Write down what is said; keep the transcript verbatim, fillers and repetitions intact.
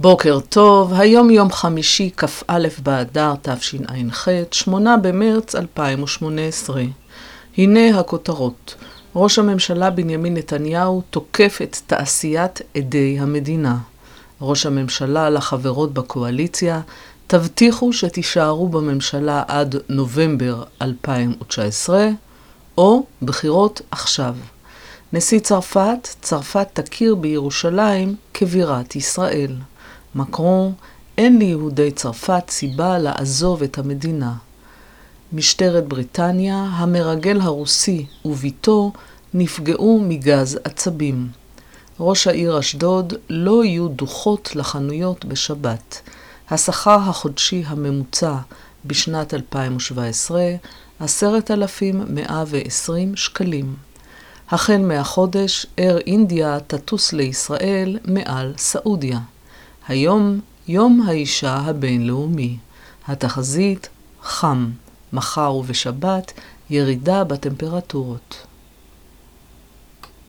בוקר טוב, היום יום חמישי כ"א באדר תשע"ח, שמונה במרץ אלפיים ושמונה עשרה. הנה הכותרות. ראש הממשלה בנימין נתניהו תוקף את תעשיית עדי המדינה. ראש הממשלה לחברות בקואליציה, תבטיחו שתישארו בממשלה עד נובמבר אלפיים תשע עשרה, או בחירות עכשיו. נשיא צרפת, צרפת תכיר בירושלים כבירת ישראל. מקרון, אין ליהודי צרפת סיבה לעזוב את המדינה. משטרת בריטניה, המרגל הרוסי וביתו נפגעו מגז עצבים. ראש העיר אשדוד, לא יהיו דוחות לחנויות בשבת. השכר החודשי הממוצע בשנת אלפיים שבע עשרה, עשרת אלפים מאה ועשרים שקלים. החל מהחודש, אייר אינדיה תטוס לישראל מעל סעודיה. היום, יום האישה הבינלאומי. התחזית חם, מחר ובשבת ירידה בטמפרטורות.